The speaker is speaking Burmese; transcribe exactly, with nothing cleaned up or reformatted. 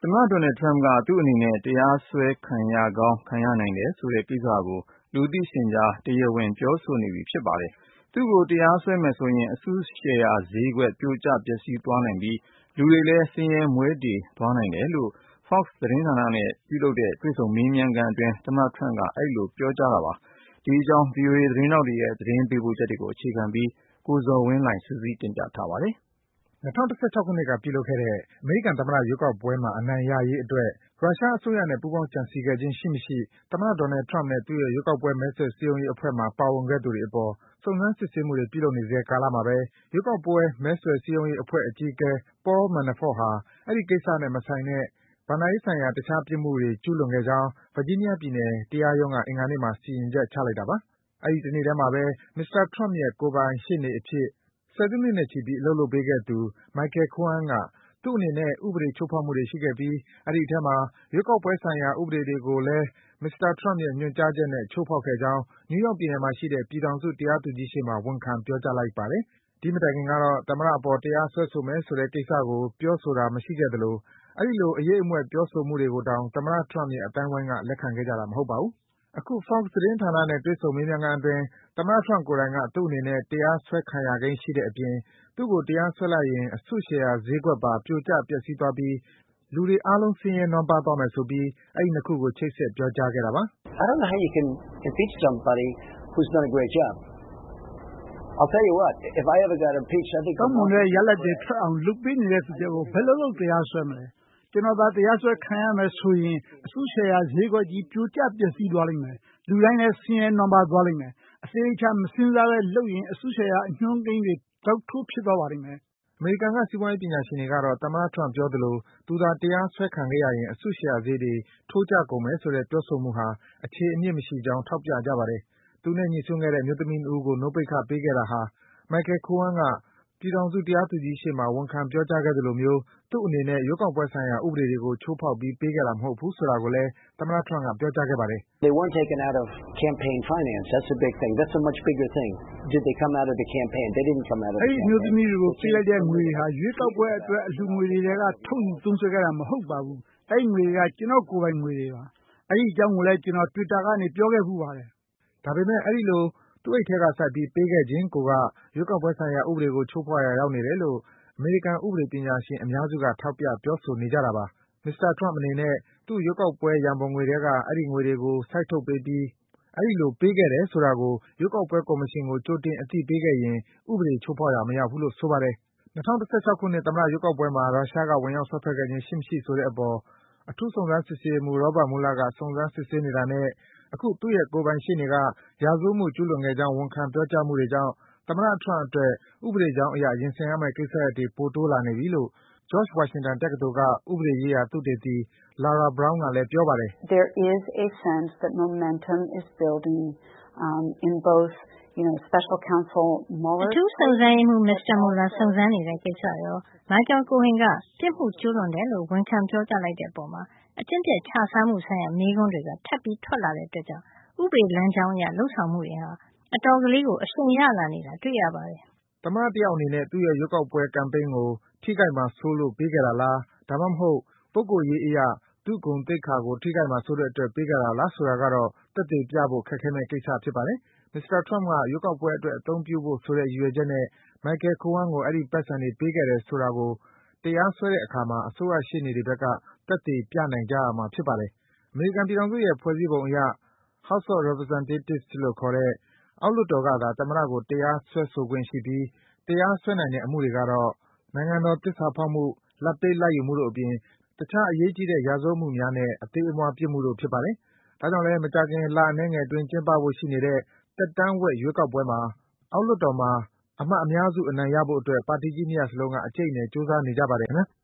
သမ္မတ Donald Trump က သူ့အနေနဲ့ တရားစွဲခံရကောင်း ခံရနိုင်တယ်ဆိုတဲ့ကိစ္စကို လူသိရှင်ကြား တရားဝင်ပြောဆိုနေပြီဖြစ်ပါတယ်။ သူ့ကိုတရားစွဲမယ်ဆိုရင် အစုရှယ်ယာဈေးကွက် ပြိုကျပျက်စီးသွားနိုင်ပြီး လူတွေလည်း ဆင်းရဲမွဲတေသွားနိုင်တယ်လို့ Fox သတင်းဌာနနဲ့ပြုလုပ်တဲ့ တွေ့ဆုံမေးမြန်းခန်းအတွင်း သမ္မတ Trump က အဲဒီလိုပြောကြားခဲ့တာပါ။ ဒီအကြောင်း ဗွီအိုအေသတင်းထောက်တွေရဲ့ သတင်းပေးပို့ချက်တွေကို အခြေခံပြီး ကိုဇော်ဝင်းလှိုင်က စုစည်းတင်ပြထားပါတယ်။၂၀၁၆ ခုနှစ်က ပြုလုပ်ခဲ့တဲ့ အမေရိကန်သမ္မတရွေးကောက်ပွဲမှာ အနိုင်ရရေးအတွက် ရုရှားအစိုးရနဲ့ ပူးပေါင်းကြံစည်ခဲ့ခြင်း ရှိမရှိ သမ္မတ Donald Trump နဲ့ သူ့ရဲ့ ရွေးကောက်ပွဲ မဲဆွယ်စည်းရုံးရေးအဖွဲ့မှာ ပါဝင်ခဲ့သူတွေအပေါ် စုံစမ်းစစ်ဆေးမှုတွေ ပြုလုပ်နေဆဲကာလမှာဘဲ ရွေးကောက်ပွဲ မဲဆွယ်စည်းရုံးရေးအဖွဲ့အကြီးအကဲ Paul Manafort ဟာ အဲဒီကိစ္စနဲ့မဆိုင်တဲ့ ဘဏ္ဍာရေးဆိုင်ရာ တခြားပြစ်မှုတွေ ကျူးလွန်ခဲ့ကြောင်း Virginia ပြည်နယ် တရားရုံးက အင်္ဂါနေ့မှာ စီရင်ချက် ချလိုက်တာပါ။ အဲဒီတနေ့ထဲမှာဘဲ မစ္စတာ Trump ရဲ့ ကိုယ်ပိုင်ရှေ့နေအဖြစ် ဆယ်စုနှစ်နဲ့ချီပြီး အလုပ်လုပ်ပေးခဲ့သူ Michael Cohen က သူ့အနေနဲ့ ဥပဒေချိုးဖောက်မှုတွေရှိခဲ့ပြီး အဲဒီအထဲမှာ ရွေးကောက်ပွဲဆိုင်ရာ ဥပဒေတွေကိုလည်း မစ္စတာ Trump ရဲ့ ညွန်ကြားချက်နဲ့ ချိုးဖောက်ခဲ့ကြောင်း New York ပြည်နယ်မှာရှိတဲ့ ပြည်ထောင်စု တရားသူကြီးရှေ့မှာ ဝန်ခံ ပြောကြားလိုက်ပါတယ်။ ဒီ့မတိုင်ခင်ကတော့ သမ္မတအပေါ် တရားစွဲဆိုမယ်ဆိုတဲ့ကိစ္စကို ပြောဆိုတာ မရှိခဲ့သလို အဲဒီလို အရိပ်အမြွက် ပြောဆိုမှုတွေကိုတောင် သမ္မတ Trump ရဲ့ အသိုင်းဝိုင်းက လက်ခံခဲ့ကြတာ မဟုတ်ပါဘူး။ အခု Fox သတင်းဌာနနဲ့ တွေ့ဆုံမေးမြန်းခန်းအတွင်း သမ္မတ Trump ကိုယ်တိုင်က သူ့အနေနဲ့ တရားစွဲခံရကိန်းရှိတဲ့အပြင် သူ့ကို တရားစွဲလိုက်ရင် အစုရှယ်ယာဈေးကွက်ပါ ပြိုကျပျက်စီးသွားပြီး လူတွေအားလုံး ဆင်းရဲနွမ်းပါးသွားမယ်ဆိုပြီး အဲဒီ နှစ်ခုကို ချိတ်ဆက် ပြောကြားခဲ့တာပါ။ “ကောင်းမွန်တဲ့ ရလဒ်တွေထွက်အောင် လုပ်ပေးနေတဲ့သူတယောက်ကို ဘယ်လိုလုပ် တရားစွဲမလဲ။ ကျနော်သာ တရားစွဲခံရမယ်ဆိုရင် အစုရှယ်ယာဈေးကွက်ကြီး ပြိုကျပျက်စီးသွားလိမ့်မယ်။ လူတိုင်းလည်း ဆင်းရဲနွမ်းပါးသွားလိမ့်မယ်။ အသေအချာ မစဉ်းစားဘဲလုပ်ရင် အစုရှယ်ယာ အညွန်းကိန်းတွေ ဇောက်ထိုးဖြစ်သွားပါလိမ့်မယ်။ ” အမေရိကန်က စီးပွားရေးပညာရှင်တွေကတော့ သမ္မတ Trump ပြောသလို သူသာ တရားစွဲခံခဲ့ရရင် အစုရှယ်ယာဈေးတွေ ထိုးကျကုန်မယ်ဆိုတဲ့ ပြောဆိုမှုဟာ အခြေအမြစ်မရှိကြောင်း ထောက်ပြကြပါတယ်။ သူနဲ့ ညိစွန်းခဲ့တဲ့ အမျိုးသမီးနှစ်ဦးကို နှုတ်ပိတ်ခ ပေးခဲ့တာဟာ Michael Cohen က ပြည်ထောင်စု တရားသူကြီးရှေ့မှာ ဝန်ခံပြောကြားခဲ့သလိုမျိုး သူ့အနေနဲ့ ရွေးကောက်ပွဲဆိုင်ရာ ဥပဒေတွေကို ချိုးဖောက်ပြီး ပေးခဲ့တာ မဟုတ်ဘူးဆိုတာကိုလည်း သမ္မတ Trump က ပြောကြားခဲ့ပါတယ်။ “အဲဒီအမျိုးသမီးတွေကို ပေးလိုက်တဲ့ငွေတွေဟာ ရွေးကောက်ပွဲအတွက် အလှူငွေတွေထဲက ထုတ်ယူသုံးစွဲခဲ့တာ မဟုတ်ပါဘူး။ အဲဒီငွေတွေက ကျနော့်ကိုယ်ပိုင်ငွေတွေပါ။ အဲဒီအကြောင်းကိုလည်း ကျနော် Twitter ကနေ ပြောခဲ့ဖူးပါတယ်။ ” ဒါပေမယ့် အဲဒီလို သူ့အိတ်ထဲကစိုက်ပြီး ပေးခဲ့ခြင်းကိုက ရွေးကောက်ပွဲဆိုင်ရာ ဥပဒေကို ချိုးဖောက်ရာရောက်နေတယ်လို့ အမေရိကန် ဥပဒေပညာရှင်အများစုက ထောက်ပြ ပြောဆိုနေကြတာပါ။ မစ္စတာ Trump အနေနဲ့ သူ့ရွေးကောက်ပွဲ ရန်ပုံငွေထဲက အဲဒီငွေတွေကို စိုက်ထုတ်ပေးပြီး အဲဒီလို ပေးခဲ့တယ်ဆိုတာကို ရွေးကောက်ပွဲကော်မရှင်ကို ကြိုတင် အသိပေးခဲ့ရင် ဥပဒေချိုးဖောက်ရာ မရောက်ဘူးလို့ ဆိုပါတယ်။ ၂၀၁၆ ခုနှစ် သမ္မတရွေးကောက်ပွဲမှာ ရုရှားက ဝင်ရောက် စွက်ဖက်ခဲ့ခြင်း ရှိမရှိဆိုတဲ့အပေါ် အထူးစုံစမ်းစစ်ဆေးရေးမှူး Robert Mueller က စုံစမ်း စစ်ဆေးနေတာနဲ့ အခု သူ့ရဲ့ ကိုယ်ပိုင်ရှေ့နေက ရာဇဝတ်မှု ကျူးလွန်ခဲ့ကြောင်း ဝန်ခံ ပြောကြားမှုတွေကြောင့် သမ္မတ Trump အတွက် ဥပဒေကြောင်းအရ ရင်ဆိုင်ရမယ့် ကိစ္စရပ်တွေ ပိုတိုးလာနေပြီလို့ George Washington တက္ကသိုလ်က ဥပဒေရေးရာ သုတေသီ Laura Brown ကလည်း ပြောပါတယ်။ “အထူးစုံစမ်းရေးမှူး မစ္စတာ Mueller စုံစမ်းနေတဲ့ကိစ္စရော၊ Michael Cohen က ပြစ်မှုကျူးလွန်တယ်လို့ ဝန်ခံပြောကြားလိုက်တဲ့အပေါ်မှာ အကျင့်ပျက်ခြစားမှုဆိုင်ရာ မေးခွန်းတွေက ထပ်ပြီး ထွက်လာတဲ့အတွက်ကြောင့် ဥပဒေလမ်းကြောင်းအရ လုပ်ဆောင်မှုတွေဟာ အတော်လေးကို အရှိန်ရလာနေတာ တွေ့ရပါတယ်။” သမ္မတတယောက်အနေနဲ့ သူ့ရဲ့ ရွေးကောက်ပွဲ ကမ်ပိန်းကို ထိခိုက်မှာစိုးလို့ ပေးခဲ့တာလား၊ ဒါမှမဟုတ် ပုဂ္ဂိုလ်ရေးအရ သူ့ဂုဏ်သိက္ခာကို ထိခိုက်မှာစိုးတဲ့အတွက် ပေးခဲ့တာလားဆိုတာကတော့ သက်သေပြဖို့ ခက်ခဲမယ့်ကိစ္စ ဖြစ်ပါတယ်။ မစ္စတာ Trump က ရွေးကောက်ပွဲအတွက် အသုံးပြုဖို့ဆိုတဲ့ ရည်ရွယ်ချက်နဲ့ Michael Cohen ကို အဲဒီ ပိုက်ဆံတွေ ပေးခဲ့တယ်ဆိုတာကို တရားစွဲတဲ့အခါမှာ အစိုးရရှေ့နေတွေဘက်က သက်သေပြနိုင်ကြရမှာ ဖြစ်ပါတယ်။ အမေရိကန်ပြည်ထောင်စုရဲ့ ဖွဲ့စည်းပုံအရ House of Representatives လို့ခေါ်တဲ့ အောက်လွှတ်တော်ကသာ သမ္မတကို တရားစွဲဆိုခွင့်ရှိပြီး တရားစွဲနိုင်တဲ့ အမှုတွေကတော့ နိုင်ငံတော်သစ္စာဖောက်မှု၊ လာဘ်ပေးလာဘ်ယူမှုတို့အပြင် တခြား အရေးကြီးတဲ့ ရာဇဝတ်မှုများနဲ့ အသေးအမွှား ပြစ်မှုတို့ ဖြစ်ပါတယ်။ ဒါကြောင့်လည်း မကြာခင် လအနည်းငယ်အတွင်း ကျင်းပဖို့ရှိနေတဲ့ သက်တမ်းဝက် ရွေးကောက်ပွဲမှာ အောက်လွှတ်တော်မှာ အမတ်အများစု အနိုင်ရဖို့အတွက် ပါတီကြီး နှစ်ရပ်စလုံးက အကြိတ်အနယ် ကြိုးစားနေကြပါတယ် ခင်ဗျား။